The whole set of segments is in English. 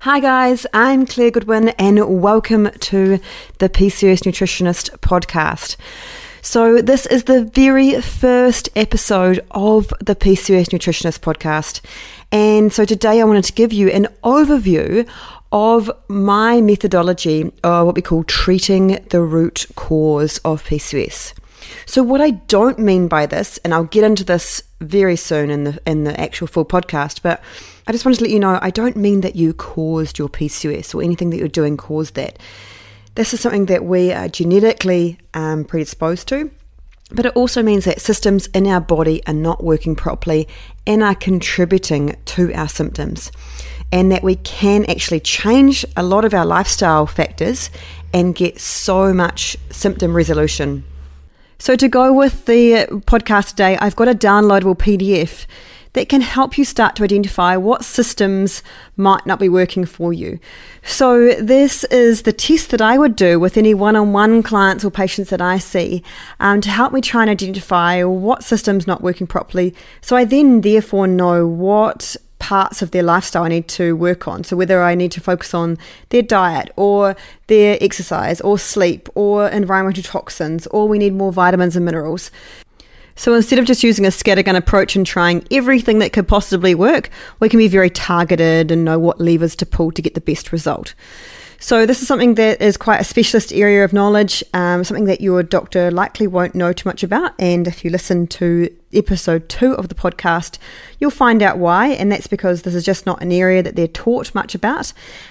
Hi guys, I'm Claire Goodwin and welcome to the PCOS Nutritionist podcast. So this is the very first episode of the PCOS Nutritionist podcast. And so today I wanted to give you an overview of my methodology of what we call treating the root cause of PCOS. So what I don't mean by this, and I'll get into this very soon in the actual full podcast, but I just wanted to let you know I don't mean that you caused your PCOS or anything that you're doing caused that. This is something that we are genetically predisposed to, but it also means that systems in our body are not working properly and are contributing to our symptoms, and that we can actually change a lot of our lifestyle factors and get so much symptom resolution. So to go with the podcast today, I've got a downloadable PDF that can help you start to identify what systems might not be working for you. So this is the test that I would do with any one-on-one clients or patients that I see to help me try and identify what system's not working properly. So I then therefore know what parts of their lifestyle I need to work on. So whether I need to focus on their diet or their exercise or sleep or environmental toxins, or we need more vitamins and minerals. So instead of just using a scattergun approach and trying everything that could possibly work, we can be very targeted and know what levers to pull to get the best result. So this is something that is quite a specialist area of knowledge, something that your doctor likely won't know too much about. And if you listen to episode 2 of the podcast, you'll find out why. And that's because this is just not an area that they're taught much about.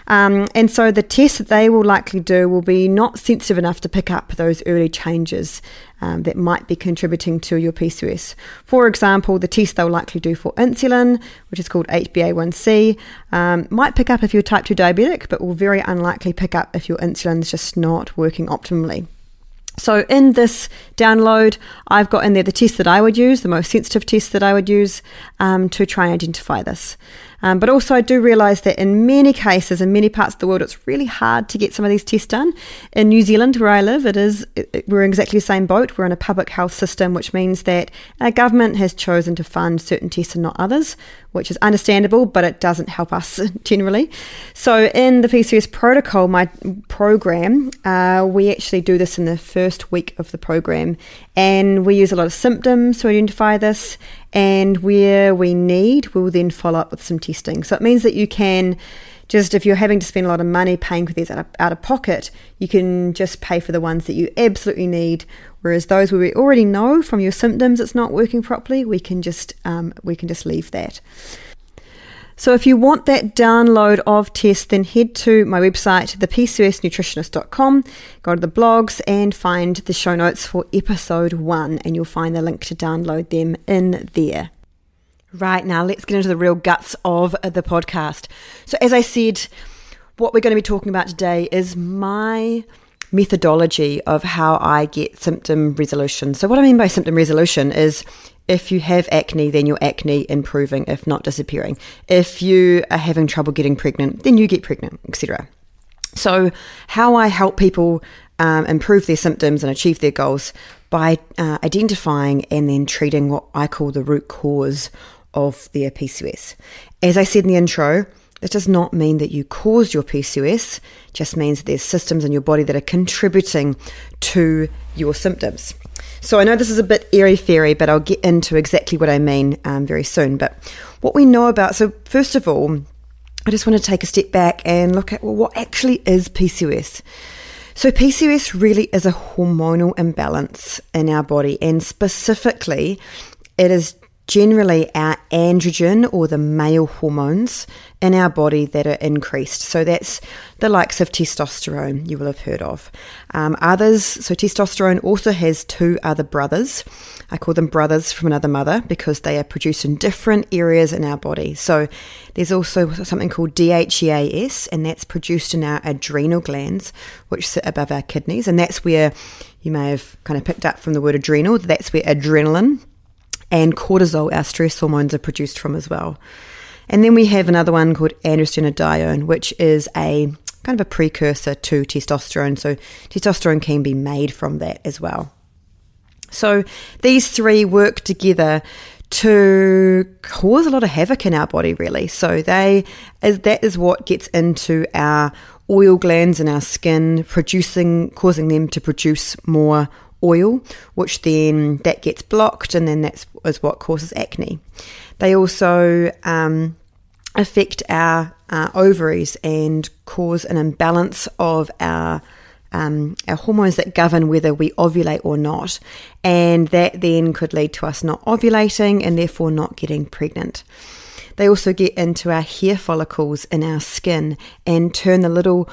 And so the test that they will likely do will be not sensitive enough to pick up those early changes that might be contributing to your PCOS. For example, the test they'll likely do for insulin, which is called HbA1c, might pick up if you're type 2 diabetic, but will very unlikely pick up if your insulin's just not working optimally. So in this download, I've got in there the test that I would use, the most sensitive test that I would use to try and identify this. But also I do realise that in many cases, in many parts of the world, it's really hard to get some of these tests done. In New Zealand, where I live, we're in exactly the same boat. We're in a public health system, which means that our government has chosen to fund certain tests and not others, which is understandable, but it doesn't help us generally. So in the PCOS protocol, my program, we actually do this in the first week of the program, and we use a lot of symptoms to identify this, and where we need, we'll then follow up with some testing. So it means that you can just, if you're having to spend a lot of money paying for these out of pocket, you can just pay for the ones that you absolutely need. Whereas those where we already know from your symptoms it's not working properly, we can just leave that. So if you want that download of tests, then head to my website, thepcosnutritionist.com, go to the blogs and find the show notes for episode 1, and you'll find the link to download them in there. Right, now let's get into the real guts of the podcast. So as I said, what we're going to be talking about today is my methodology of how I get symptom resolution. So what I mean by symptom resolution is if you have acne, then your acne improving, if not disappearing. If you are having trouble getting pregnant, then you get pregnant, etc. So how I help people improve their symptoms and achieve their goals by identifying and then treating what I call the root cause of their PCOS. As I said in the intro, this does not mean that you caused your PCOS, it just means that there's systems in your body that are contributing to your symptoms. So I know this is a bit airy-fairy, but I'll get into exactly what I mean very soon. But what we know about, so first of all, I just want to take a step back and look at, well, what actually is PCOS? So PCOS really is a hormonal imbalance in our body, and specifically it is generally our androgen or the male hormones in our body that are increased. So that's the likes of testosterone you will have heard of. Others, so testosterone also has 2 other brothers. I call them brothers from another mother because they are produced in different areas in our body. So there's also something called DHEAS, and that's produced in our adrenal glands, which sit above our kidneys. And that's where you may have kind of picked up from the word adrenal, that's where adrenaline and cortisol, our stress hormones, are produced from as well. And then we have another one called androstenedione, which is a kind of a precursor to testosterone. So testosterone can be made from that as well. So these 3 work together to cause a lot of havoc in our body, really. So that is what gets into our oil glands in our skin, causing them to produce more oil, which then that gets blocked, and then that is what causes acne. They also affect our ovaries and cause an imbalance of our hormones that govern whether we ovulate or not, and that then could lead to us not ovulating and therefore not getting pregnant. They also get into our hair follicles in our skin and turn the little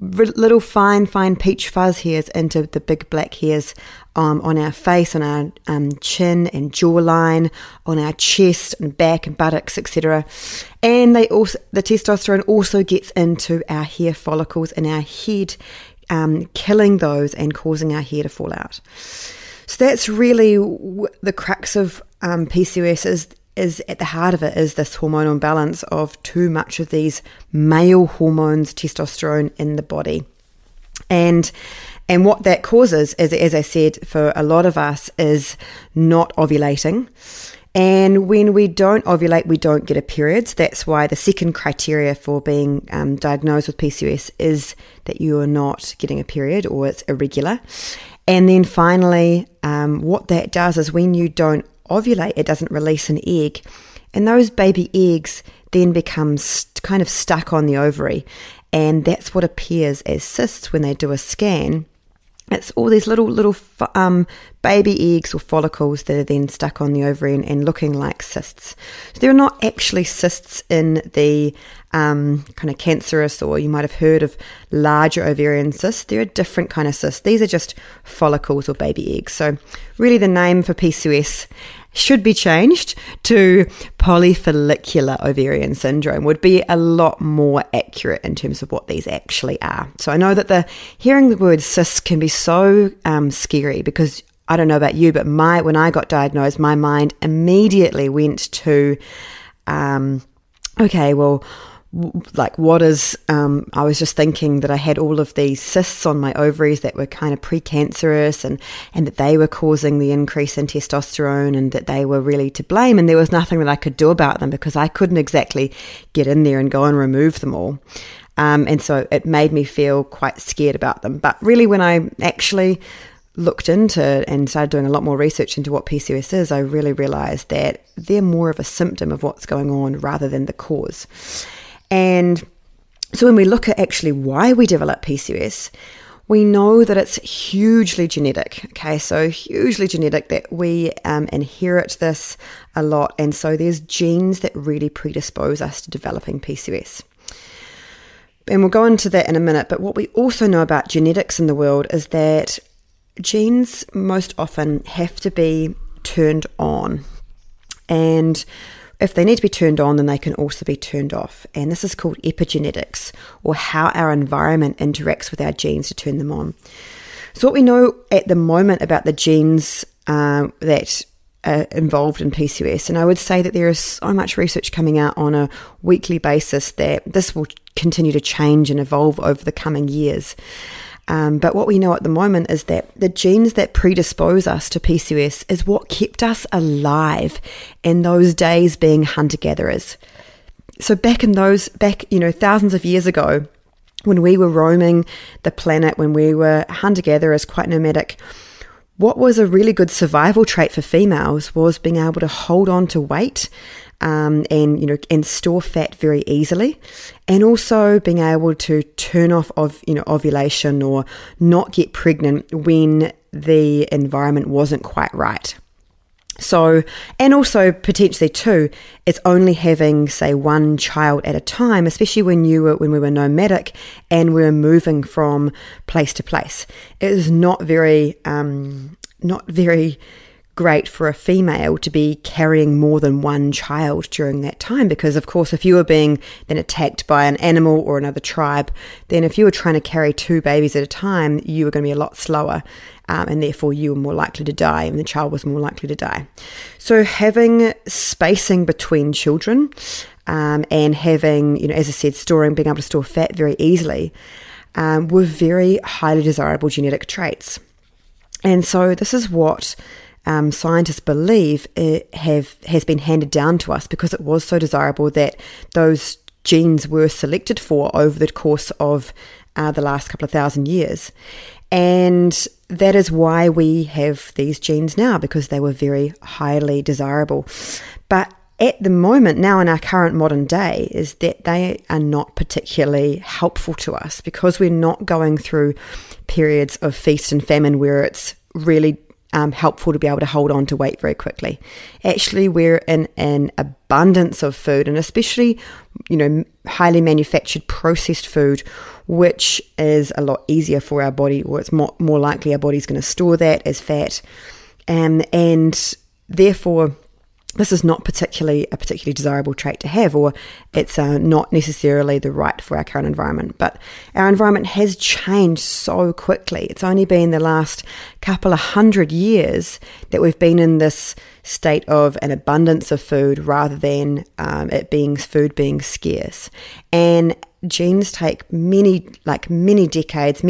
fine peach fuzz hairs into the big black hairs on our face, on our chin and jawline, on our chest and back and buttocks, etc. And the testosterone also gets into our hair follicles in our head, killing those and causing our hair to fall out. So that's really the crux of PCOS is at the heart of it is this hormonal imbalance of too much of these male hormones, testosterone in the body. And what that causes is, as I said, for a lot of us, is not ovulating. And when we don't ovulate, we don't get a period. That's why the second criteria for being diagnosed with PCOS is that you are not getting a period or it's irregular. And then finally, what that does is when you don't ovulate, it doesn't release an egg. And those baby eggs then become kind of stuck on the ovary. And that's what appears as cysts when they do a scan. It's all these little baby eggs or follicles that are then stuck on the ovary and looking like cysts. So they're not actually cysts in the kind of cancerous, or you might have heard of larger ovarian cysts. They're a different kind of cyst. These are just follicles or baby eggs. So really the name for PCOS should be changed to polyfollicular ovarian syndrome, would be a lot more accurate in terms of what these actually are. So I know that hearing the word cyst can be so scary, because I don't know about you, but when I got diagnosed, my mind immediately went to, okay, well, like what is, I was just thinking that I had all of these cysts on my ovaries that were kind of precancerous and that they were causing the increase in testosterone and that they were really to blame, and there was nothing that I could do about them because I couldn't exactly get in there and go and remove them all. And so it made me feel quite scared about them. But really when I actually looked into and started doing a lot more research into what PCOS is, I really realized that they're more of a symptom of what's going on rather than the cause. And so when we look at actually why we develop PCOS, we know that it's hugely genetic. Okay, so hugely genetic, that we inherit this a lot. And so there's genes that really predispose us to developing PCOS. And we'll go into that in a minute. But what we also know about genetics in the world is that genes most often have to be turned on. And if they need to be turned on, then they can also be turned off. And this is called epigenetics, or how our environment interacts with our genes to turn them on. So what we know at the moment about the genes that are involved in PCOS, and I would say that there is so much research coming out on a weekly basis that this will continue to change and evolve over the coming years. But what we know at the moment is that the genes that predispose us to PCOS is what kept us alive in those days being hunter-gatherers. So back thousands of years ago, when we were roaming the planet, when we were hunter-gatherers, quite nomadic, what was a really good survival trait for females was being able to hold on to weight, and store fat very easily, and also being able to turn off ovulation or not get pregnant when the environment wasn't quite right. So, and also potentially too, it's only having, say, one child at a time, especially when we were nomadic and we were moving from place to place. It is not very great for a female to be carrying more than one child during that time, because of course if you were being then attacked by an animal or another tribe, then if you were trying to carry two babies at a time, you were going to be a lot slower, and therefore you were more likely to die, and the child was more likely to die. So having spacing between children, and having, as I said, being able to store fat very easily, were very highly desirable genetic traits. And so this is what scientists believe has been handed down to us because it was so desirable that those genes were selected for over the course of the last couple of thousand years. And that is why we have these genes now, because they were very highly desirable. But at the moment, now in our current modern day, is that they are not particularly helpful to us because we're not going through periods of feast and famine where it's really helpful to be able to hold on to weight very quickly. Actually, we're in an abundance of food, and especially, highly manufactured processed food, which is a lot easier for our body, or it's more likely our body's going to store that as fat. And therefore, this is not a particularly desirable trait to have, or it's not necessarily the right for our current environment. But our environment has changed so quickly. It's only been the last couple of 100 years that we've been in this state of an abundance of food rather than food being scarce. And genes take many decades,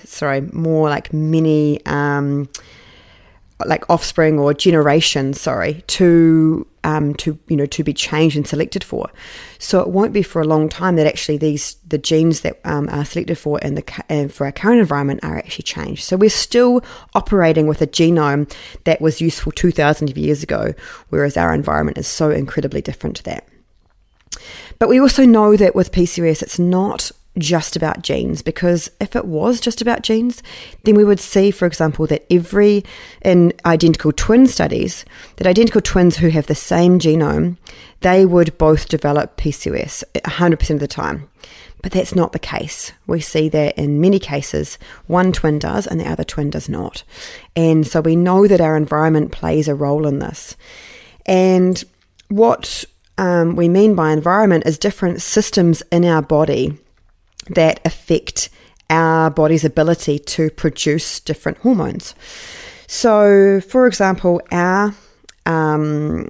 offspring or generations, to be changed and selected for. So it won't be for a long time that actually the genes that are selected for for our current environment are actually changed. So we're still operating with a genome that was useful 2,000 years ago, whereas our environment is so incredibly different to that. But we also know that with PCOS, it's not just about genes, because if it was just about genes, then we would see, for example, that in identical twin studies, that identical twins who have the same genome, they would both develop PCOS 100% of the time. But that's not the case. We see that in many cases, one twin does and the other twin does not. And so we know that our environment plays a role in this. And what we mean by environment is different systems in our body that affect our body's ability to produce different hormones. So, for example, where our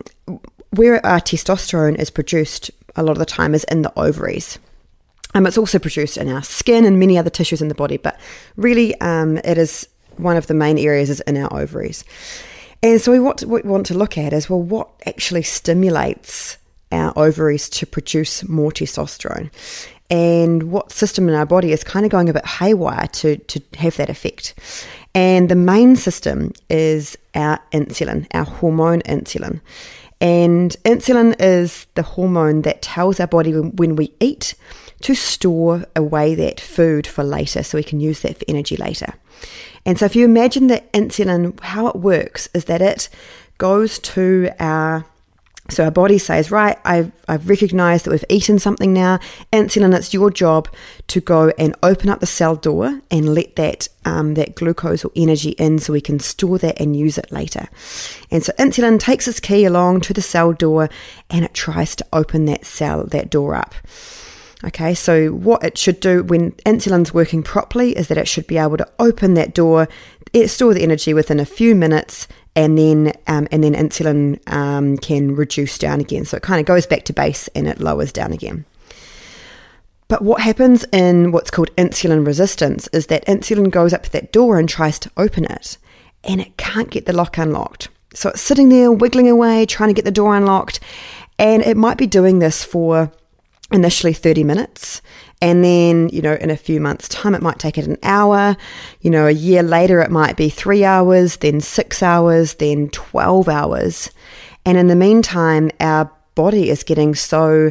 testosterone is produced a lot of the time is in the ovaries. It's also produced in our skin and many other tissues in the body, but really it is one of the main areas is in our ovaries. And so what we want to look at is, well, what actually stimulates our ovaries to produce more testosterone? And what system in our body is kind of going a bit haywire to have that effect. And the main system is our insulin, our hormone insulin. And insulin is the hormone that tells our body when we eat to store away that food for later, so we can use that for energy later. And so if you imagine that insulin, how it works is that it goes to our body says, right, I've recognized that we've eaten something now. Insulin, it's your job to go and open up the cell door and let that glucose or energy in so we can store that and use it later. And so insulin takes its key along to the cell door and it tries to open that door up. Okay, so what it should do when insulin's working properly is that it should be able to open that door, store the energy within a few minutes, and then insulin can reduce down again. So it kind of goes back to base and it lowers down again. But what happens in what's called insulin resistance is that insulin goes up to that door and tries to open it, and it can't get the lock unlocked. So it's sitting there wiggling away, trying to get the door unlocked, and it might be doing this for initially 30 minutes. And then, in a few months' time, it might take it an hour. A year later, it might be 3 hours, then 6 hours, then 12 hours. And in the meantime, our body is getting so,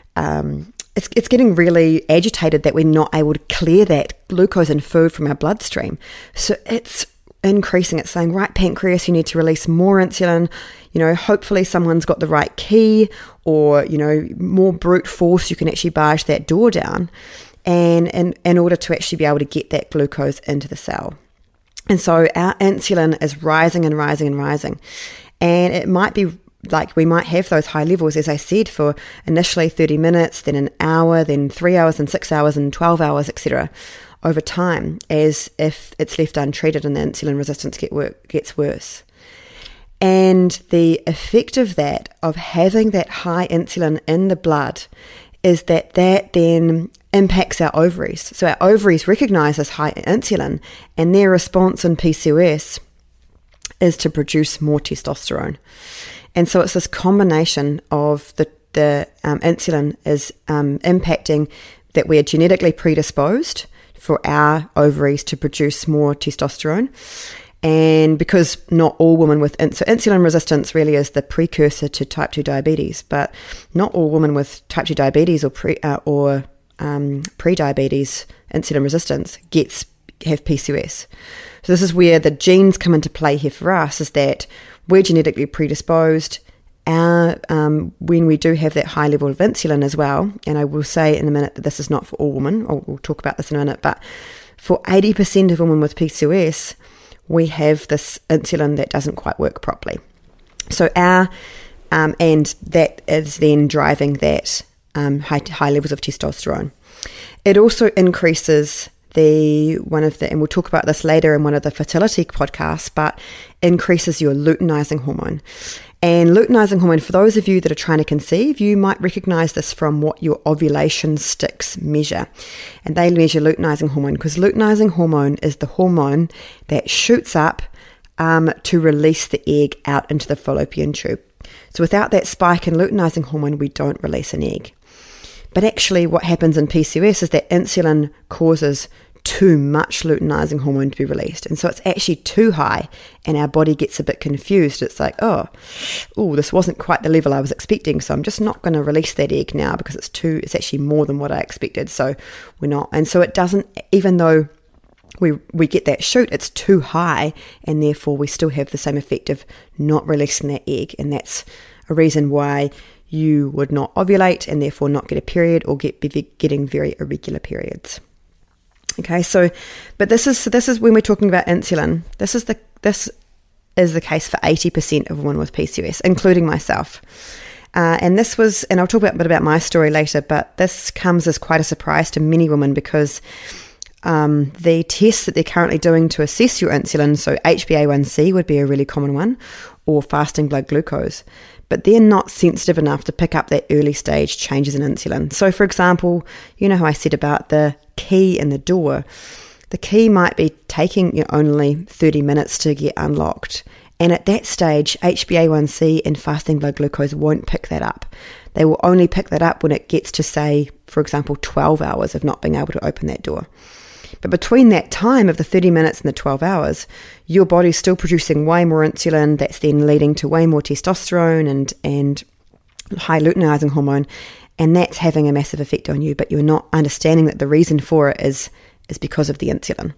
it's getting really agitated that we're not able to clear that glucose and food from our bloodstream. So it's increasing. It's saying, right, pancreas, you need to release more insulin. Hopefully someone's got the right key, or, more brute force, you can actually barge that door down and in order to actually be able to get that glucose into the cell. And so our insulin is rising and rising and rising. And it might be like we might have those high levels, as I said, for initially 30 minutes, then an hour, then 3 hours and 6 hours and 12 hours, etc. over time, as if it's left untreated and the insulin resistance gets worse. And the effect of that, of having that high insulin in the blood, is that then impacts our ovaries. So our ovaries recognize this high insulin, and their response in PCOS is to produce more testosterone. And so it's this combination of the insulin is impacting that we are genetically predisposed for our ovaries to produce more testosterone. And because not all women with so insulin resistance really is the precursor to type 2 diabetes, but not all women with type 2 diabetes or pre-diabetes insulin resistance have PCOS. So this is where the genes come into play here for us, is that we're genetically predisposed. When we do have that high level of insulin as well, and I will say in a minute that this is not for all women, or we'll talk about this in a minute, but for 80% of women with PCOS, we have this insulin that doesn't quite work properly. So and that is then driving that high levels of testosterone. It also increases and we'll talk about this later in one of the fertility podcasts, but increases your luteinizing hormone. And luteinizing hormone, for those of you that are trying to conceive, you might recognize this from what your ovulation sticks measure. And they measure luteinizing hormone because luteinizing hormone is the hormone that shoots up to release the egg out into the fallopian tube. So without that spike in luteinizing hormone, we don't release an egg. But actually what happens in PCOS is that insulin causes too much luteinizing hormone to be released. And so it's actually too high and our body gets a bit confused. It's like, oh, this wasn't quite the level I was expecting. So I'm just not going to release that egg now because it's actually more than what I expected. So we're not. And so it doesn't, even though we get that shoot, it's too high and therefore we still have the same effect of not releasing that egg. And that's a reason why you would not ovulate and therefore not get a period or be getting very irregular periods. Okay, but this is when we're talking about insulin. This is the case for 80% of women with PCOS, including myself. And I'll talk a bit about my story later, but this comes as quite a surprise to many women because the tests that they're currently doing to assess your insulin, so HbA1c would be a really common one, or fasting blood glucose, but they're not sensitive enough to pick up that early stage changes in insulin. So for example, you know how I said about the key in the door? The key might be taking only 30 minutes to get unlocked. And at that stage, HbA1c and fasting blood glucose won't pick that up. They will only pick that up when it gets to, say, for example, 12 hours of not being able to open that door. But between that time of the 30 minutes and the 12 hours, your body's still producing way more insulin. That's then leading to way more testosterone and high luteinizing hormone. And that's having a massive effect on you, but you're not understanding that the reason for it is because of the insulin.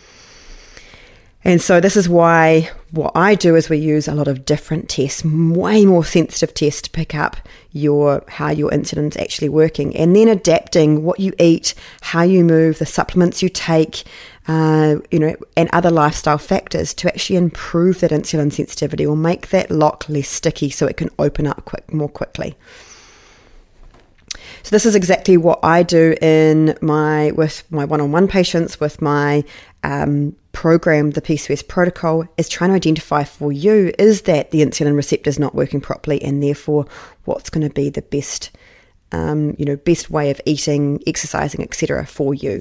And so this is why what I do is we use a lot of different tests, way more sensitive tests to pick up how your insulin's actually working, and then adapting what you eat, how you move, the supplements you take, and other lifestyle factors to actually improve that insulin sensitivity or make that lock less sticky so it can open up more quickly. So this is exactly what I do with my one-on-one patients, with my program, the PCOS protocol, is trying to identify for you, is that the insulin receptor is not working properly, and therefore what's going to be the best way of eating, exercising, etc. for you.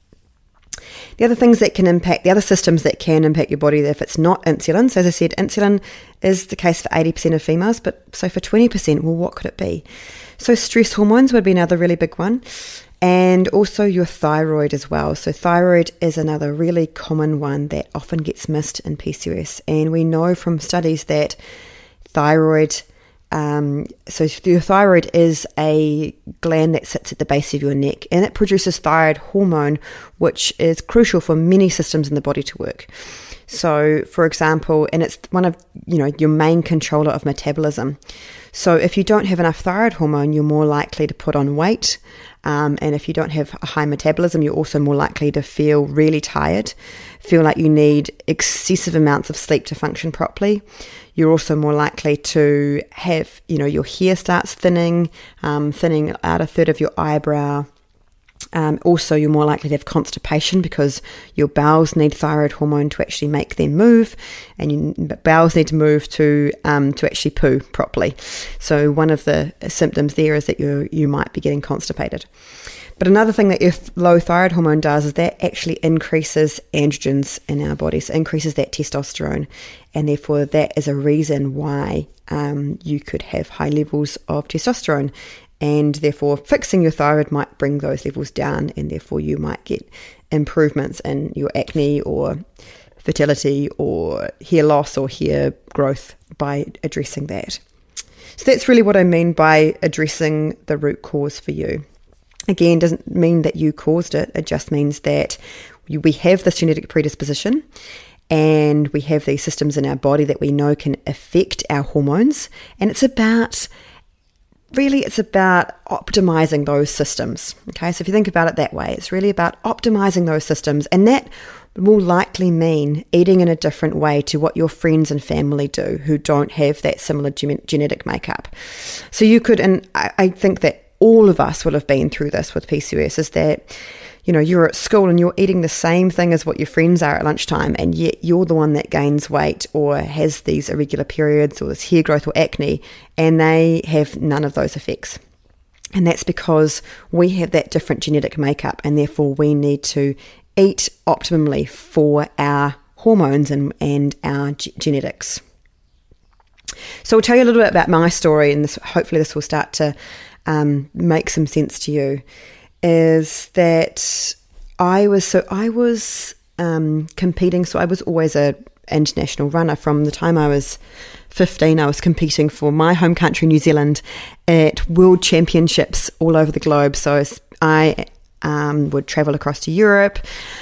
The other things that can impact, the other systems that can impact your body if it's not insulin, so as I said, insulin is the case for 80% of females, but so for 20%, well, what could it be? So stress hormones would be another really big one, and also your thyroid as well. So thyroid is another really common one that often gets missed in PCOS, and we know from studies that thyroid, so your thyroid is a gland that sits at the base of your neck, and it produces thyroid hormone, which is crucial for many systems in the body to work. So, for example, and it's one of your main controller of metabolism. So if you don't have enough thyroid hormone, you're more likely to put on weight. And if you don't have a high metabolism, you're also more likely to feel really tired, feel like you need excessive amounts of sleep to function properly. You're also more likely to have, your hair starts thinning out a third of your eyebrow. Also, you're more likely to have constipation because your bowels need thyroid hormone to actually make them move, and your bowels need to move to actually poo properly. So one of the symptoms there is that you might be getting constipated. But another thing that your low thyroid hormone does is that actually increases androgens in our bodies, increases that testosterone, and therefore that is a reason why you could have high levels of testosterone, and therefore fixing your thyroid might bring those levels down, and therefore you might get improvements in your acne or fertility or hair loss or hair growth by addressing that. So that's really what I mean by addressing the root cause for you. Again, doesn't mean that you caused it. It just means that we have this genetic predisposition and we have these systems in our body that we know can affect our hormones. And it's about optimizing those systems. Okay, so if you think about it that way, it's really about optimizing those systems. And that will likely mean eating in a different way to what your friends and family do who don't have that similar genetic makeup. So you could, and I think that all of us will have been through this with PCOS, is that, you know, you're at school and you're eating the same thing as what your friends are at lunchtime, and yet you're the one that gains weight or has these irregular periods or this hair growth or acne, and they have none of those effects. And that's because we have that different genetic makeup, and therefore we need to eat optimally for our hormones and our genetics. So I'll tell you a little bit about my story, and hopefully this will start to make some sense to you. Is that I was competing. So I was always an international runner. From the time I was 15, I was competing for my home country, New Zealand, at world championships all over the globe. So I would travel across to Europe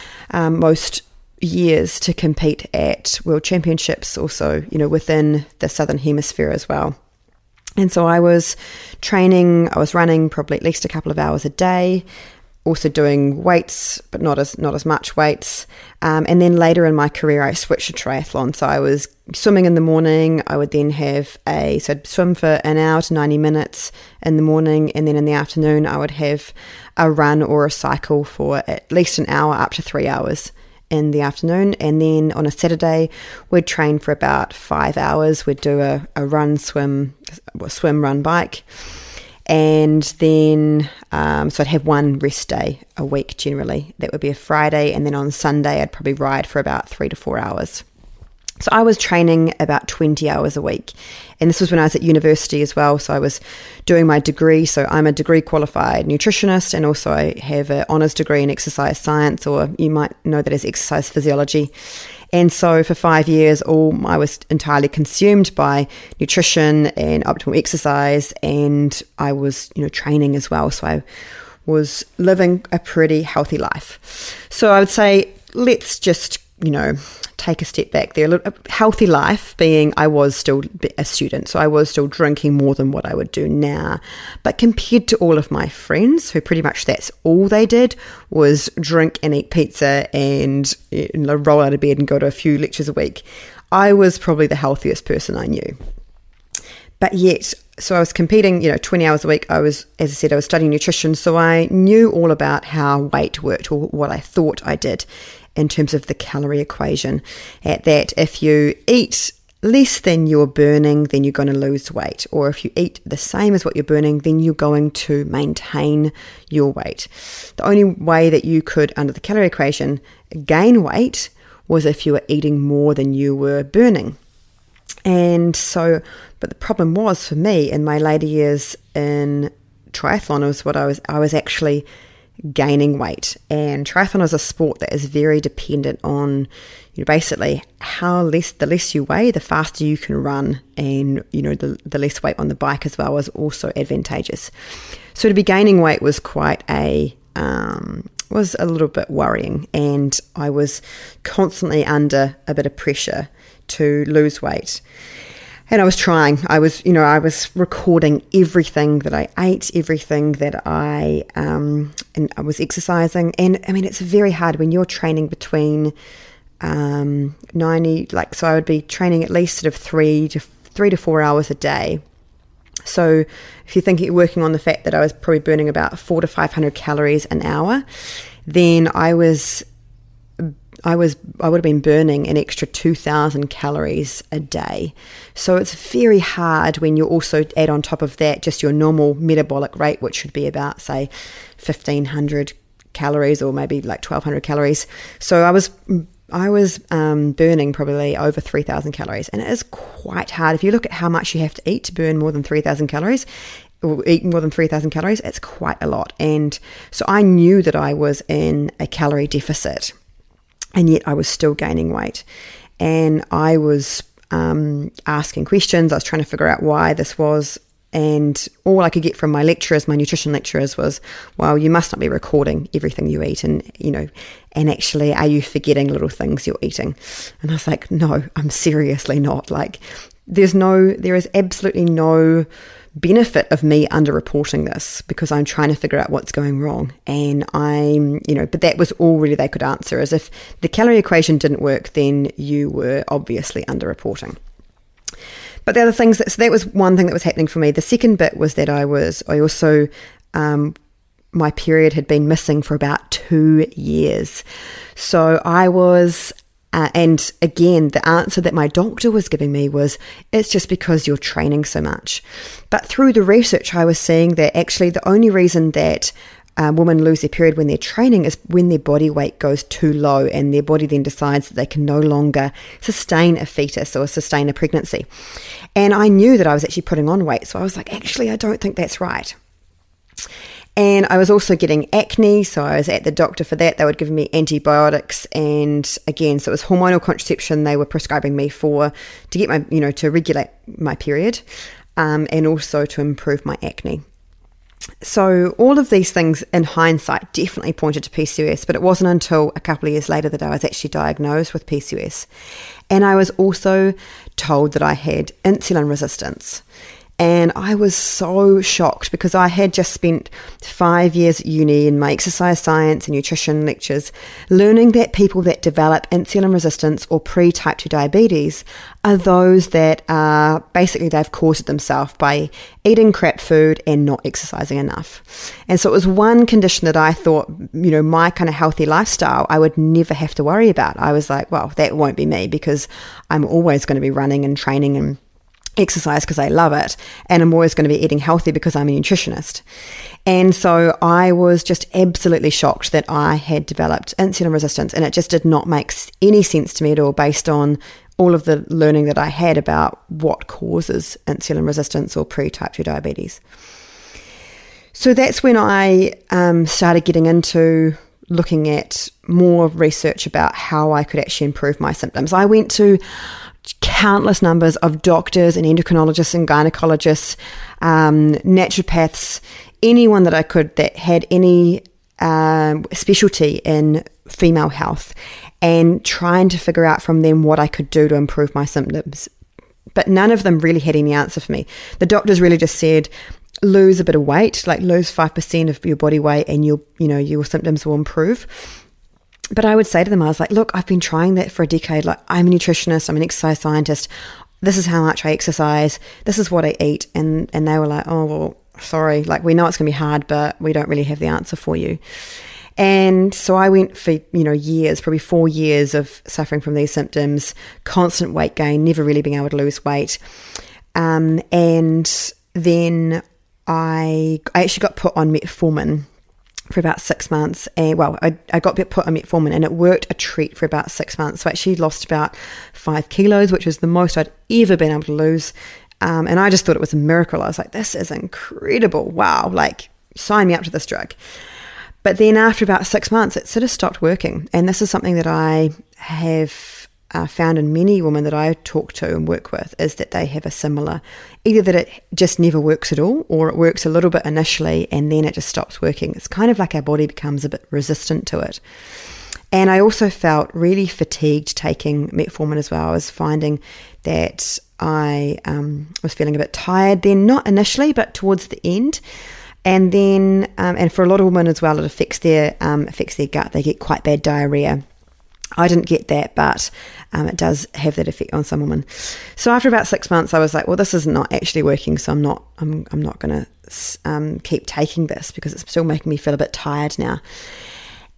most years to compete at world championships, also, you know, within the Southern Hemisphere as well. And so I was training, I was running probably at least a couple of hours a day, also doing weights, but not as much weights. And then later in my career, I switched to triathlon. So I was swimming in the morning. I would then so I'd swim for an hour to 90 minutes in the morning. And then in the afternoon, I would have a run or a cycle for at least an hour, up to 3 hours in the afternoon. And then on a Saturday, we'd train for about 5 hours. We'd do a run, swim, run, bike. And then, so I'd have one rest day a week generally. That would be a Friday. And then on Sunday, I'd probably ride for about 3 to 4 hours. So I was training about 20 hours a week. And this was when I was at university as well. So I was doing my degree. So I'm a degree qualified nutritionist, and also I have an honours degree in exercise science, or you might know that as exercise physiology. And so for 5 years, I was entirely consumed by nutrition and optimal exercise, and I was, you know, training as well. So I was living a pretty healthy life. So I would say, let's just, you know, take a step back there. A healthy life being, I was still a student, so I was still drinking more than what I would do now. But compared to all of my friends, who pretty much that's all they did was drink and eat pizza and, you know, roll out of bed and go to a few lectures a week, I was probably the healthiest person I knew. But yet, so I was competing, you know, 20 hours a week. I was, as I said, I was studying nutrition, so I knew all about how weight worked, or what I thought I did, in terms of the calorie equation, at that if you eat less than you're burning, then you're going to lose weight. Or if you eat the same as what you're burning, then you're going to maintain your weight. The only way that you could, under the calorie equation, gain weight was if you were eating more than you were burning. And so, but the problem was for me in my later years in triathlon was I was actually gaining weight. And triathlon is a sport that is very dependent on, you know, basically the less you weigh, the faster you can run, and, you know, the less weight on the bike as well is also advantageous. So to be gaining weight was was a little bit worrying, and I was constantly under a bit of pressure to lose weight. And I was trying. I was recording everything that I ate, everything that and I was exercising. And I mean, it's very hard when you're training between 90, so I would be training at least sort of 3 to 4 hours a day. So if you're thinking, working on the fact that I was probably burning about 400 to 500 calories an hour, then I was would have been burning an extra 2,000 calories a day. So it's very hard when you also add on top of that just your normal metabolic rate, which should be about, say, 1,500 calories or maybe like 1,200 calories. So I was burning probably over 3,000 calories, and it is quite hard. If you look at how much you have to eat to burn more than 3,000 calories, or eat more than 3,000 calories, it's quite a lot. And so I knew that I was in a calorie deficit, and yet I was still gaining weight. And I was asking questions. I was trying to figure out why this was. And all I could get from my lecturers, my nutrition lecturers, was, well, you must not be recording everything you eat. And, and actually, are you forgetting little things you're eating? And I was like, no, I'm seriously not. Like, there is absolutely no benefit of me underreporting this, because I'm trying to figure out what's going wrong. And but that was all really they could answer, is if the calorie equation didn't work, then you were obviously underreporting. But the other things, so that was one thing that was happening for me. The second bit was that my period had been missing for about 2 years. So I was, and again, the answer that my doctor was giving me was, it's just because you're training so much. But through the research, I was seeing that actually the only reason that women lose their period when they're training is when their body weight goes too low, and their body then decides that they can no longer sustain a fetus or sustain a pregnancy. And I knew that I was actually putting on weight, so I was like, actually, I don't think that's right. And I was also getting acne, so I was at the doctor for that. They would give me antibiotics, and again, so it was hormonal contraception they were prescribing me to get my, to regulate my period, and also to improve my acne. So all of these things in hindsight definitely pointed to PCOS, but it wasn't until a couple of years later that I was actually diagnosed with PCOS. And I was also told that I had insulin resistance. And I was so shocked, because I had just spent 5 years at uni in my exercise science and nutrition lectures learning that people that develop insulin resistance or pre-type 2 diabetes are those that are basically they've caused it themselves by eating crap food and not exercising enough. And so it was one condition that I thought, my kind of healthy lifestyle, I would never have to worry about. I was like, well, that won't be me, because I'm always going to be running and training and exercise because I love it, and I'm always going to be eating healthy because I'm a nutritionist. And so I was just absolutely shocked that I had developed insulin resistance, and it just did not make any sense to me at all, based on all of the learning that I had about what causes insulin resistance or pre-type 2 diabetes. So that's when I started getting into looking at more research about how I could actually improve my symptoms. I went to countless numbers of doctors and endocrinologists and gynecologists, naturopaths, anyone that I could that had any specialty in female health, and trying to figure out from them what I could do to improve my symptoms. But none of them really had any answer for me. The doctors really just said, lose a bit of weight, like lose 5% of your body weight, and your symptoms will improve. But I would say to them, I was like, look, I've been trying that for a decade. Like, I'm a nutritionist, I'm an exercise scientist. This is how much I exercise. This is what I eat. And they were like, oh, well, sorry. Like, we know it's going to be hard, but we don't really have the answer for you. And so I went for, years, probably 4 years of suffering from these symptoms, constant weight gain, never really being able to lose weight. And then I actually got put on metformin for about 6 months. And I got put on metformin, and it worked a treat for about 6 months. So I actually lost about 5 kilos, which was the most I'd ever been able to lose. And I just thought it was a miracle. I was like, this is incredible. Wow. Like, sign me up to this drug. But then after about 6 months, it sort of stopped working. And this is something that I have found in many women that I talk to and work with, is that they have a similar, either that it just never works at all, or it works a little bit initially and then it just stops working. It's kind of like our body becomes a bit resistant to it. And I also felt really fatigued taking metformin as well. I was finding that I was feeling a bit tired then, not initially, but towards the end. And then, and for a lot of women as well, it affects their gut. They get quite bad diarrhea. I didn't get that, but it does have that effect on some women. So after about 6 months, I was like, well, this is not actually working, so I'm not going to keep taking this, because it's still making me feel a bit tired now.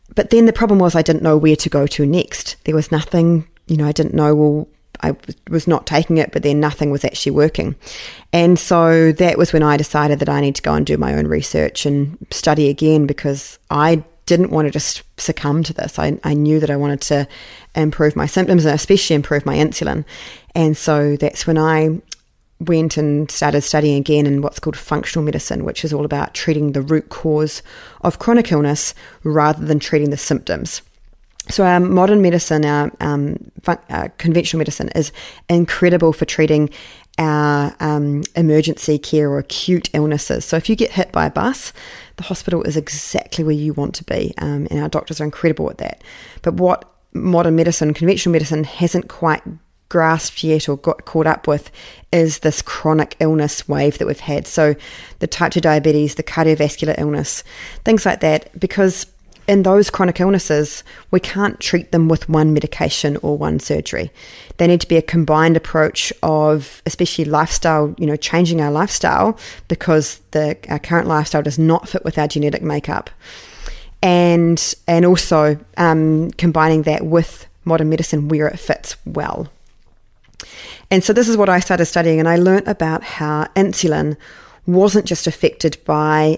But then the problem was I didn't know where to go to next. There was nothing, I didn't know, well, I was not taking it, but then nothing was actually working. And so that was when I decided that I need to go and do my own research and study again, because I didn't want to just succumb to this. I knew that I wanted to improve my symptoms and especially improve my insulin. And so that's when I went and started studying again in what's called functional medicine, which is all about treating the root cause of chronic illness rather than treating the symptoms. So our modern medicine, our conventional medicine, is incredible for treating our emergency care or acute illnesses. So if you get hit by a bus, the hospital is exactly where you want to be, and our doctors are incredible at that. But what modern medicine, conventional medicine, hasn't quite grasped yet or got caught up with is this chronic illness wave that we've had. So the type 2 diabetes, the cardiovascular illness, things like that, because in those chronic illnesses, we can't treat them with one medication or one surgery. They need to be a combined approach of, especially lifestyle, changing our lifestyle, because our current lifestyle does not fit with our genetic makeup. And also combining that with modern medicine where it fits well. And so this is what I started studying, and I learnt about how insulin wasn't just affected by,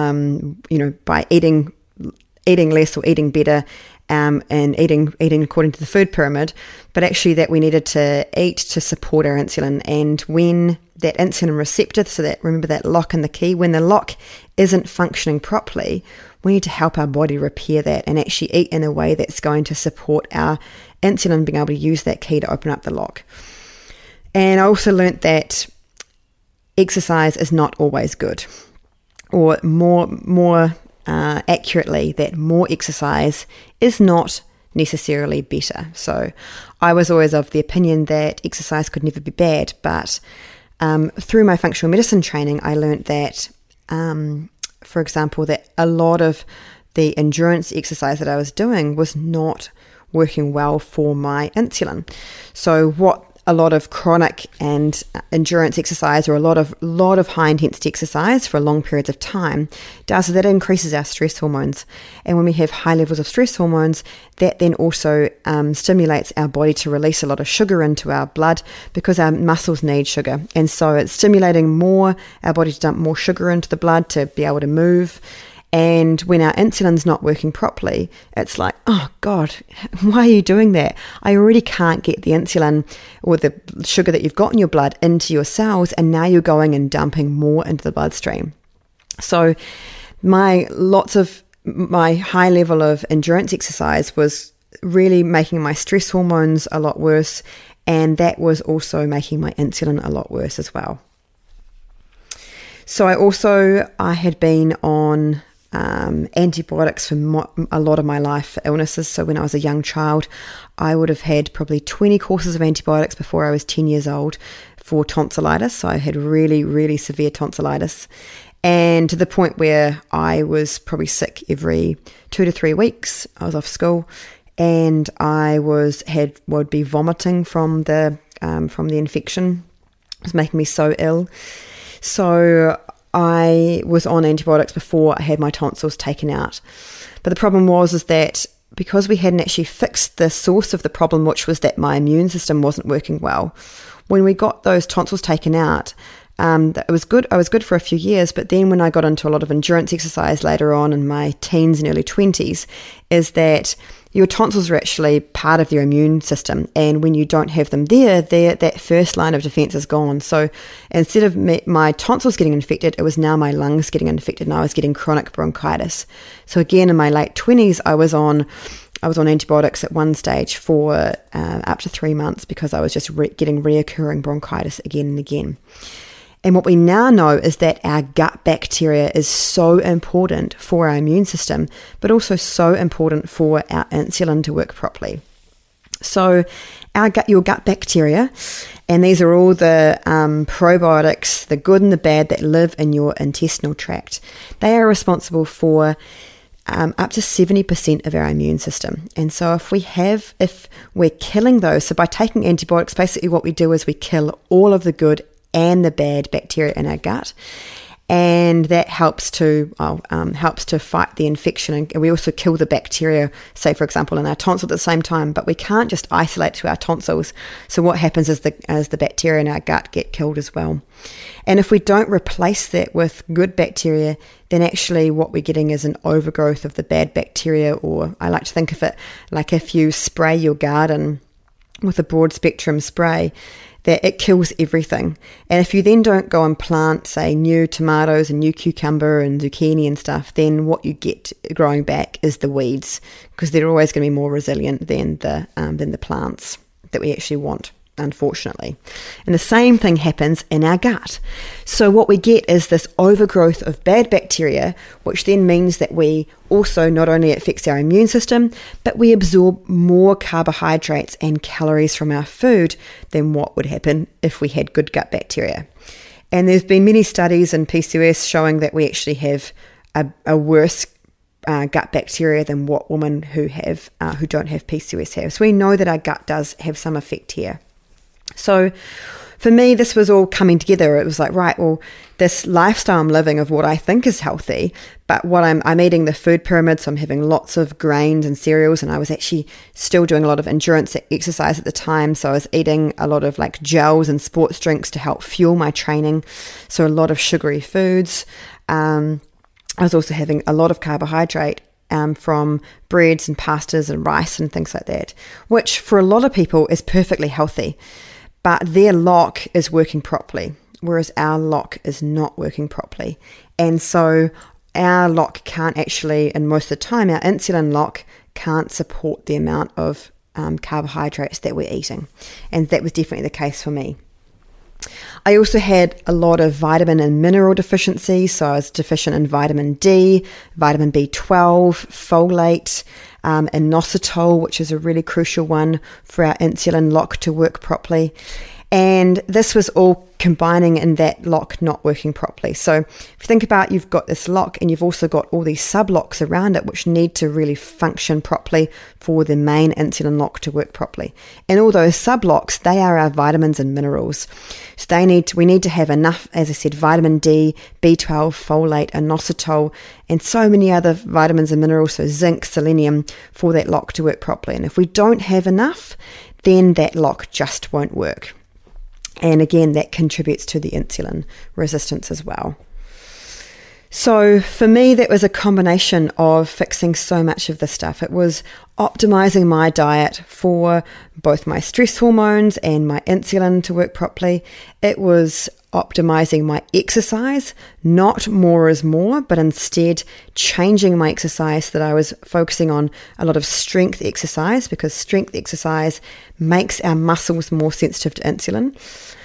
by eating less or eating better, and eating according to the food pyramid, but actually that we needed to eat to support our insulin. And when that insulin receptor, so that, remember that lock and the key, when the lock isn't functioning properly, we need to help our body repair that and actually eat in a way that's going to support our insulin being able to use that key to open up the lock. And I also learnt that exercise is not always good, or more accurately, that more exercise is not necessarily better. So I was always of the opinion that exercise could never be bad, but through my functional medicine training, I learnt that, for example, that a lot of the endurance exercise that I was doing was not working well for my insulin. So what a lot of chronic and endurance exercise, or a lot of high intensity exercise for long periods of time, does is that increases our stress hormones. And when we have high levels of stress hormones, that then also stimulates our body to release a lot of sugar into our blood, because our muscles need sugar. And so it's stimulating our body to dump more sugar into the blood to be able to move. And when our insulin's not working properly, it's like, oh God, why are you doing that? I already can't get the insulin or the sugar that you've got in your blood into your cells, and now you're going and dumping more into the bloodstream. So my high level of endurance exercise was really making my stress hormones a lot worse, and that was also making my insulin a lot worse as well. So I had been on antibiotics for a lot of my life for illnesses. So when I was a young child, I would have had probably 20 courses of antibiotics before I was 10 years old for tonsillitis. So I had really, really severe tonsillitis, and to the point where I was probably sick every 2 to 3 weeks. I was off school, and I would be vomiting from the infection. It was making me so ill. So I was on antibiotics before I had my tonsils taken out. But the problem was that because we hadn't actually fixed the source of the problem, which was that my immune system wasn't working well, when we got those tonsils taken out, it was good. I was good for a few years, but then when I got into a lot of endurance exercise later on in my teens and early 20s, is that your tonsils are actually part of your immune system, and when you don't have them there, that first line of defense is gone. So instead of my tonsils getting infected, it was now my lungs getting infected, and I was getting chronic bronchitis. So again, in my late 20s, I was on antibiotics at one stage for up to 3 months, because I was just getting reoccurring bronchitis again and again. And what we now know is that our gut bacteria is so important for our immune system, but also so important for our insulin to work properly. So your gut bacteria, and these are all the probiotics, the good and the bad, that live in your intestinal tract. They are responsible for up to 70% of our immune system. And so if we're killing those, so by taking antibiotics, basically what we do is we kill all of the good and the bad bacteria in our gut. and that helps to fight the infection, and we also kill the bacteria, say for example in our tonsil at the same time. But we can't just isolate to our tonsils, so what happens is the bacteria in our gut get killed as well. And if we don't replace that with good bacteria, then actually what we're getting is an overgrowth of the bad bacteria, or I like to think of it like if you spray your garden with a broad spectrum spray, that it kills everything. And if you then don't go and plant, say, new tomatoes and new cucumber and zucchini and stuff, then what you get growing back is the weeds, because they're always going to be more resilient than the plants that we actually want, unfortunately. And the same thing happens in our gut. So what we get is this overgrowth of bad bacteria, which then means that we also, not only affects our immune system, but we absorb more carbohydrates and calories from our food than what would happen if we had good gut bacteria. And there's been many studies in PCOS showing that we actually have a worse gut bacteria than what women who don't have PCOS have. So we know that our gut does have some effect here. So for me, this was all coming together. It was like, right, well, this lifestyle I'm living of what I think is healthy, but what I'm eating the food pyramid, so I'm having lots of grains and cereals, and I was actually still doing a lot of endurance exercise at the time, so I was eating a lot of like gels and sports drinks to help fuel my training, so a lot of sugary foods. I was also having a lot of carbohydrate from breads and pastas and rice and things like that, which for a lot of people is perfectly healthy. But their lock is working properly, whereas our lock is not working properly. And so our lock can't actually, and most of the time, our insulin lock can't support the amount of carbohydrates that we're eating. And that was definitely the case for me. I also had a lot of vitamin and mineral deficiency, so I was deficient in vitamin D, vitamin B12, folate, inositol, which is a really crucial one for our insulin lock to work properly. And this was all combining in that lock not working properly. So if you think about, you've got this lock and you've also got all these sub-locks around it which need to really function properly for the main insulin lock to work properly. And all those sub-locks, they are our vitamins and minerals. So we need to have enough, as I said, vitamin D, B12, folate, inositol, and so many other vitamins and minerals, so zinc, selenium, for that lock to work properly. And if we don't have enough, then that lock just won't work. And again, that contributes to the insulin resistance as well. So for me, that was a combination of fixing so much of this stuff. It was optimizing my diet for both my stress hormones and my insulin to work properly. It was optimizing my exercise, not more is more, but instead changing my exercise so that I was focusing on a lot of strength exercise, because strength exercise makes our muscles more sensitive to insulin.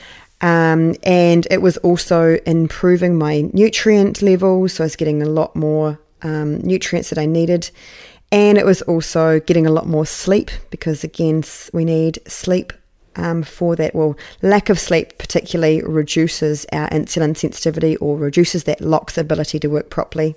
And it was also improving my nutrient levels, so I was getting a lot more nutrients that I needed. And it was also getting a lot more sleep, because again, we need sleep for that. Well, lack of sleep particularly reduces our insulin sensitivity, or reduces that lock's ability to work properly.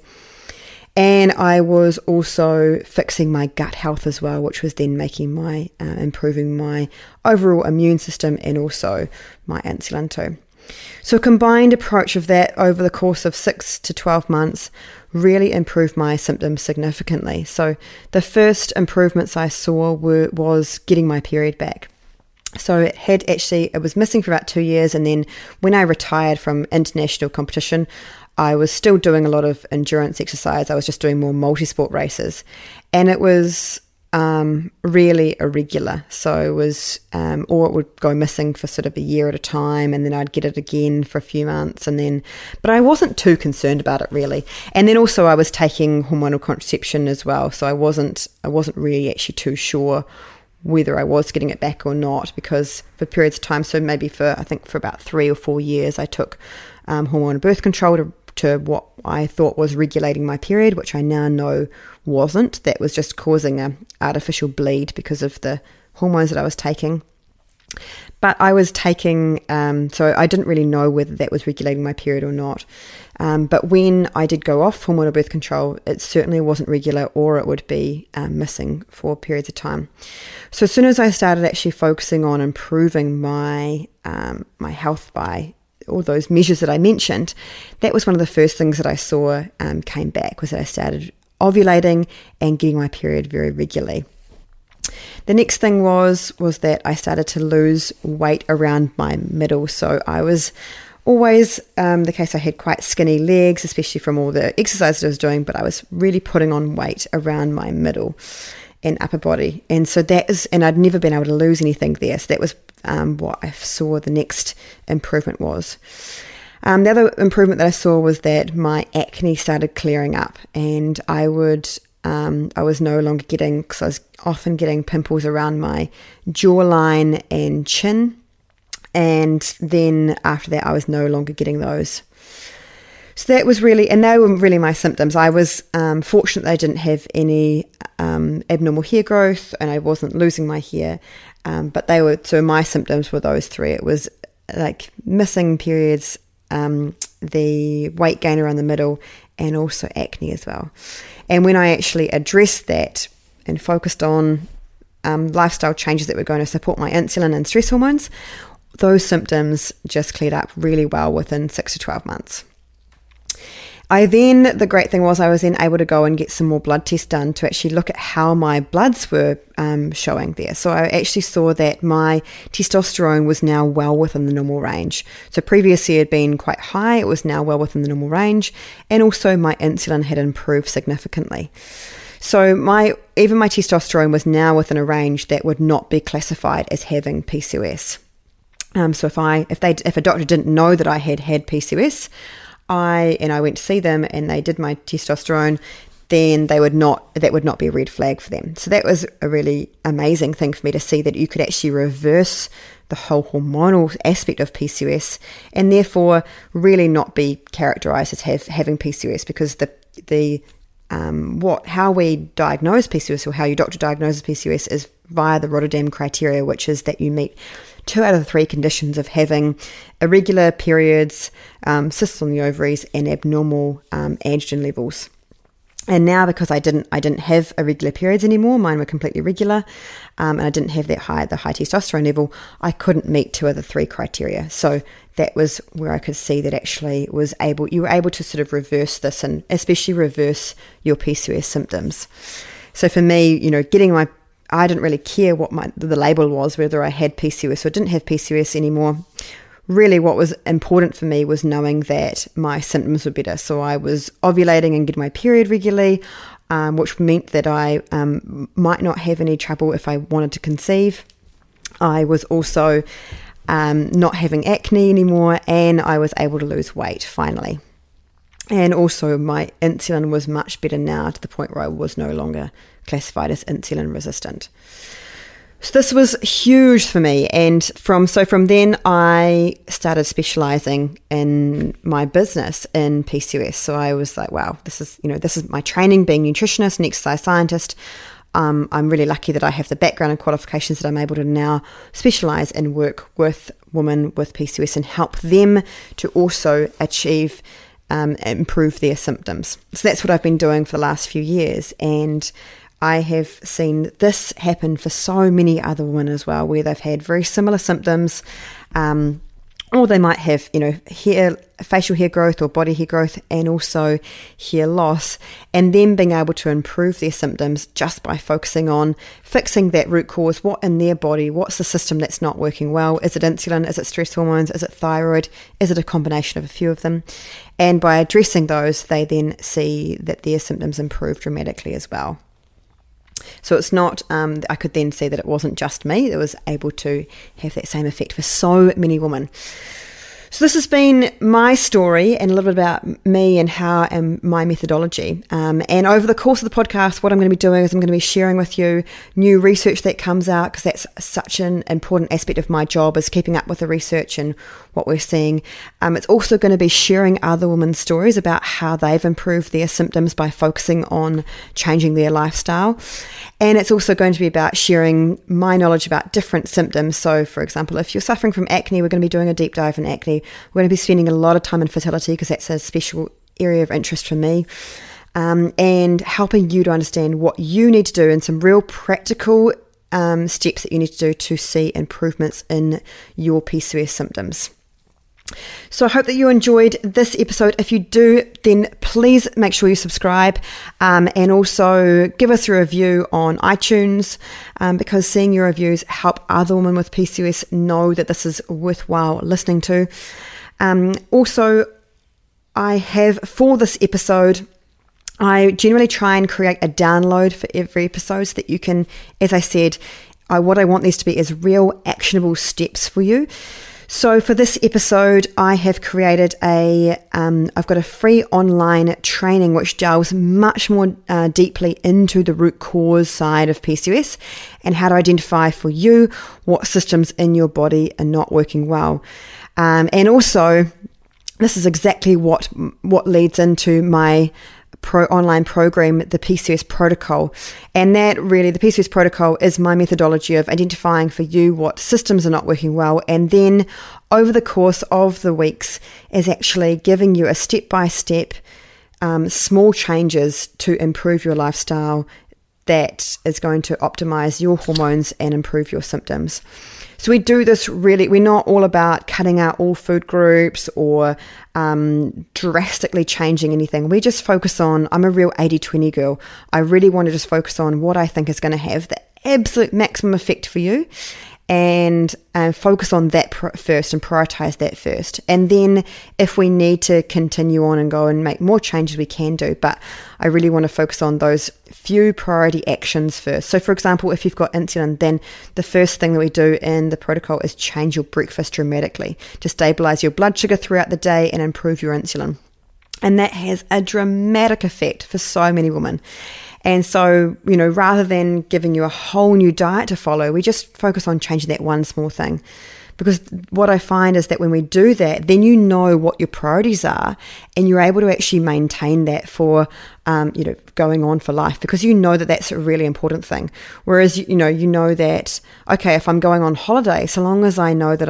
And I was also fixing my gut health as well, which was then making my improving my overall immune system and also my insulin too. So a combined approach of that over the course of 6 to 12 months really improved my symptoms significantly. So the first improvements I saw was getting my period back. So it was missing for about 2 years, and then when I retired from international competition, I was still doing a lot of endurance exercise. I was just doing more multi-sport races, and it was really irregular. So it was, or it would go missing for sort of a year at a time, and then I'd get it again for a few months, but I wasn't too concerned about it really. And then also I was taking hormonal contraception as well, so I wasn't really actually too sure whether I was getting it back or not, because for periods of time, so maybe for about 3 or 4 years, I took hormonal birth control to what I thought was regulating my period, which I now know wasn't. That was just causing an artificial bleed because of the hormones that I was taking. But I was taking, so I didn't really know whether that was regulating my period or not. But when I did go off hormonal birth control, it certainly wasn't regular, or it would be missing for periods of time. So as soon as I started actually focusing on improving my my health by all those measures that I mentioned, that was one of the first things that I saw came back, was that I started ovulating and getting my period very regularly. The next thing was that I started to lose weight around my middle. So I was always the case. I had quite skinny legs, especially from all the exercise that I was doing, but I was really putting on weight around my middle and upper body. And so and I'd never been able to lose anything there. So that was what I saw the next improvement was. The other improvement that I saw was that my acne started clearing up, and I was no longer getting, because I was often getting pimples around my jawline and chin, and then after that I was no longer getting those. So that was really, and they were really my symptoms. I was fortunate that I didn't have any abnormal hair growth, and I wasn't losing my hair, but so my symptoms were those three. It was like missing periods, the weight gain around the middle, and also acne as well. And when I actually addressed that and focused on lifestyle changes that were going to support my insulin and stress hormones, those symptoms just cleared up really well within 6 to 12 months. The great thing was I was then able to go and get some more blood tests done to actually look at how my bloods were showing there. So I actually saw that my testosterone was now well within the normal range. So previously it had been quite high, it was now well within the normal range, and also my insulin had improved significantly. So even my testosterone was now within a range that would not be classified as having PCOS. So if a doctor didn't know that I had PCOS, I went to see them and they did my testosterone, then that would not be a red flag for them. So that was a really amazing thing for me to see, that you could actually reverse the whole hormonal aspect of PCOS and therefore really not be characterized as having PCOS, because how we diagnose PCOS, or how your doctor diagnoses PCOS, is via the Rotterdam criteria, which is that you meet 2 out of the 3 conditions of having irregular periods, cysts on the ovaries, and abnormal androgen levels. And now, because I didn't have irregular periods anymore, mine were completely regular, and I didn't have the high testosterone level, I couldn't meet 2 of the 3 criteria. So that was where I could see that actually you were able to sort of reverse this, and especially reverse your PCOS symptoms. So for me, I didn't really care what the label was, whether I had PCOS or didn't have PCOS anymore. Really what was important for me was knowing that my symptoms were better. So I was ovulating and getting my period regularly, which meant that I might not have any trouble if I wanted to conceive. I was also not having acne anymore, and I was able to lose weight finally. And also my insulin was much better now, to the point where I was no longer classified as insulin resistant. So this was huge for me. And from then I started specializing in my business in PCOS. So I was like, wow, this is my training, being a nutritionist and exercise scientist. I'm really lucky that I have the background and qualifications that I'm able to now specialize and work with women with PCOS and help them to also achieve improve their symptoms. So that's what I've been doing for the last few years, and I have seen this happen for so many other women as well, where they've had very similar symptoms, or they might have, facial hair growth or body hair growth, and also hair loss, and then being able to improve their symptoms just by focusing on fixing that root cause. What in their body, what's the system that's not working well? Is it insulin? Is it stress hormones? Is it thyroid? Is it a combination of a few of them? And by addressing those, they then see that their symptoms improve dramatically as well. So it's not, I could then see that it wasn't just me that was able to have that same effect for so many women. So this has been my story and a little bit about me and how and my methodology. And over the course of the podcast, what I'm going to be doing is I'm going to be sharing with you new research that comes out, because that's such an important aspect of my job, is keeping up with the research and what we're seeing. It's also going to be sharing other women's stories about how they've improved their symptoms by focusing on changing their lifestyle. And it's also going to be about sharing my knowledge about different symptoms. So, for example, if you're suffering from acne, we're going to be doing a deep dive in acne. We're going to be spending a lot of time in fertility, because that's a special area of interest for me, and helping you to understand what you need to do and some real practical steps that you need to do to see improvements in your PCOS symptoms. So I hope that you enjoyed this episode. If you do, then please make sure you subscribe and also give us a review on iTunes because seeing your reviews help other women with PCOS know that this is worthwhile listening to. Also, I have for this episode, I generally try and create a download for every episode so that you can, as I said, what I want these to be is real actionable steps for you. So for this episode, I have created I've got a free online training which delves much more deeply into the root cause side of PCOS and how to identify for you what systems in your body are not working well. And also, this is exactly what leads into my online program, the PCOS Protocol. And that really, the PCOS Protocol is my methodology of identifying for you what systems are not working well, and then over the course of the weeks is actually giving you a step-by-step small changes to improve your lifestyle that is going to optimize your hormones and improve your symptoms. So we do this really, we're not all about cutting out all food groups or drastically changing anything. We just focus on, I'm a real 80-20 girl. I really want to just focus on what I think is going to have the absolute maximum effect for you and focus on that first and prioritize that first. And then if we need to continue on and go and make more changes, we can do. But I really want to focus on those few priority actions first. So for example, if you've got insulin, then the first thing that we do in the protocol is change your breakfast dramatically to stabilize your blood sugar throughout the day and improve your insulin. And that has a dramatic effect for so many women. And so, rather than giving you a whole new diet to follow, we just focus on changing that one small thing. Because what I find is that when we do that, then you know what your priorities are and you're able to actually maintain that for, going on for life, because you know that that's a really important thing. Whereas, you know that, okay, if I'm going on holiday, so long as I know that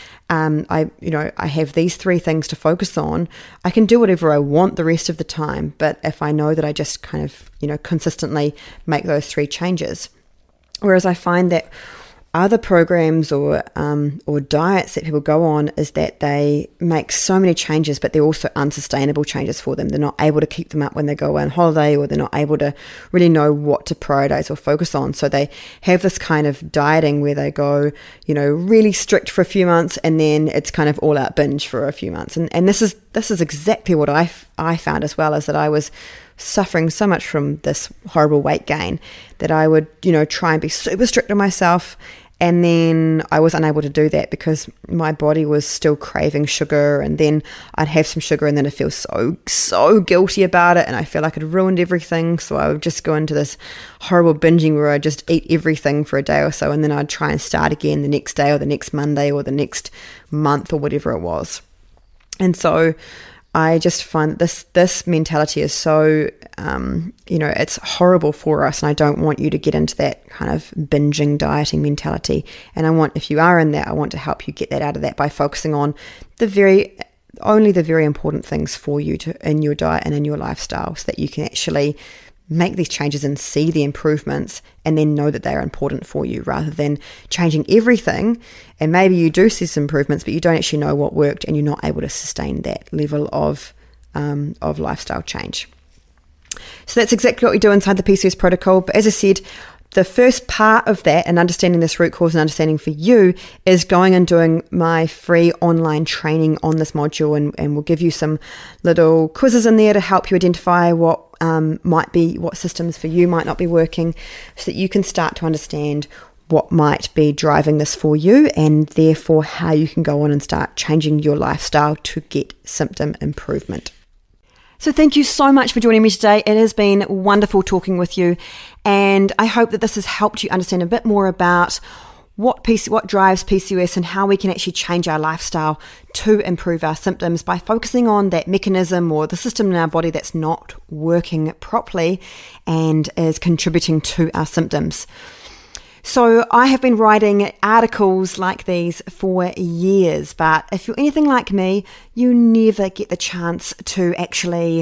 I have these three things to focus on, I can do whatever I want the rest of the time. But if I know that I just kind of, consistently make those three changes. Whereas I find that other programs or diets that people go on is that they make so many changes, but they're also unsustainable changes for them. They're not able to keep them up when they go on holiday, or they're not able to really know what to prioritize or focus on. So they have this kind of dieting where they go, really strict for a few months, and then it's kind of all out binge for a few months. And this is exactly what I found as well, is that I was suffering so much from this horrible weight gain that I would, try and be super strict on myself. And then I was unable to do that because my body was still craving sugar, and then I'd have some sugar and then I'd feel so guilty about it, and I feel like I'd ruined everything. So I would just go into this horrible binging where I'd just eat everything for a day or so, and then I'd try and start again the next day or the next Monday or the next month or whatever it was. And so I just find this mentality is so, it's horrible for us, and I don't want you to get into that kind of binging, dieting mentality. And if you are in that, I want to help you get that out of that by focusing on only the very important things for you in your diet and in your lifestyle, so that you can actually make these changes and see the improvements and then know that they are important for you, rather than changing everything. And maybe you do see some improvements, but you don't actually know what worked, and you're not able to sustain that level of lifestyle change. So that's exactly what we do inside the PCOS protocol. But as I said, the first part of that and understanding this root cause and understanding for you is going and doing my free online training on this module, and we'll give you some little quizzes in there to help you identify what systems for you might not be working, so that you can start to understand what might be driving this for you, and therefore how you can go on and start changing your lifestyle to get symptom improvement. So thank you so much for joining me today. It has been wonderful talking with you, and I hope that this has helped you understand a bit more about what drives PCOS and how we can actually change our lifestyle to improve our symptoms by focusing on that mechanism or the system in our body that's not working properly and is contributing to our symptoms. So I have been writing articles like these for years, but if you're anything like me, you never get the chance to actually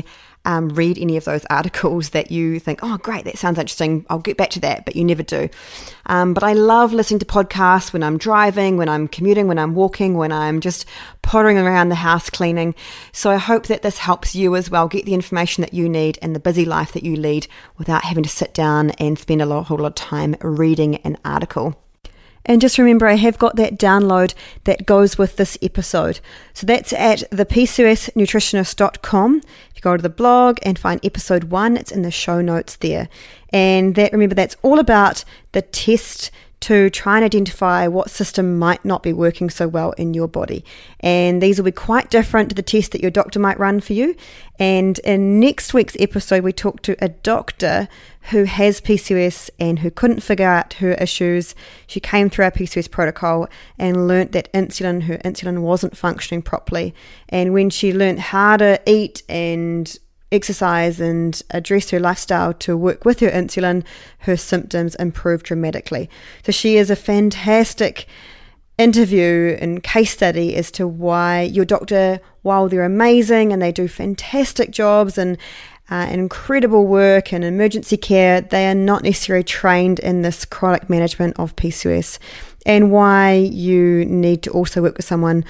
read any of those articles that you think, oh, great, that sounds interesting, I'll get back to that, but you never do. But I love listening to podcasts when I'm driving, when I'm commuting, when I'm walking, when I'm just pottering around the house cleaning. So I hope that this helps you as well get the information that you need in the busy life that you lead without having to sit down and spend a whole lot of time reading an article. And just remember, I have got that download that goes with this episode. So that's at thepcosnutritionist.com. If you go to the blog and find episode 1, it's in the show notes there. And remember, that's all about the test to try and identify what system might not be working so well in your body. And these will be quite different to the test that your doctor might run for you. And in next week's episode, we talk to a doctor who has PCOS and who couldn't figure out her issues. She came through our PCOS protocol and learnt that her insulin wasn't functioning properly. And when she learnt how to eat and exercise and address her lifestyle to work with her insulin, her symptoms improved dramatically. So she is a fantastic interview and case study as to why your doctor, while they're amazing and they do fantastic jobs and incredible work and emergency care, they are not necessarily trained in this chronic management of PCOS, and why you need to also work with someone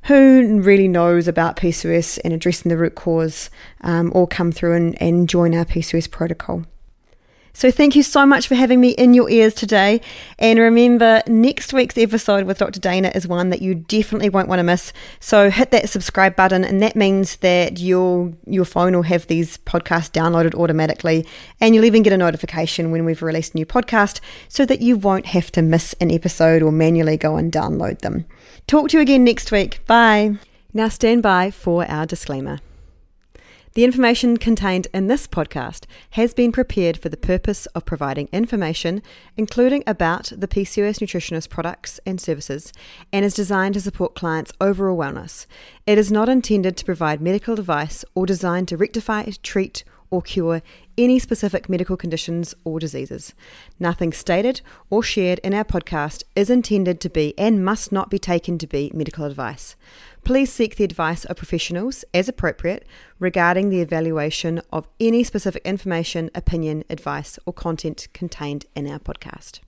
who really knows about PCOS and addressing the root cause, or come through and join our PCOS protocol. So thank you so much for having me in your ears today. And remember, next week's episode with Dr. Dana is one that you definitely won't want to miss. So hit that subscribe button, and that means that your phone will have these podcasts downloaded automatically, and you'll even get a notification when we've released a new podcast so that you won't have to miss an episode or manually go and download them. Talk to you again next week. Bye. Now stand by for our disclaimer. The information contained in this podcast has been prepared for the purpose of providing information, including about the PCOS Nutritionist products and services, and is designed to support clients' overall wellness. It is not intended to provide medical advice or designed to rectify, treat, or cure any specific medical conditions or diseases. Nothing stated or shared in our podcast is intended to be and must not be taken to be medical advice. Please seek the advice of professionals as appropriate regarding the evaluation of any specific information, opinion, advice, or content contained in our podcast.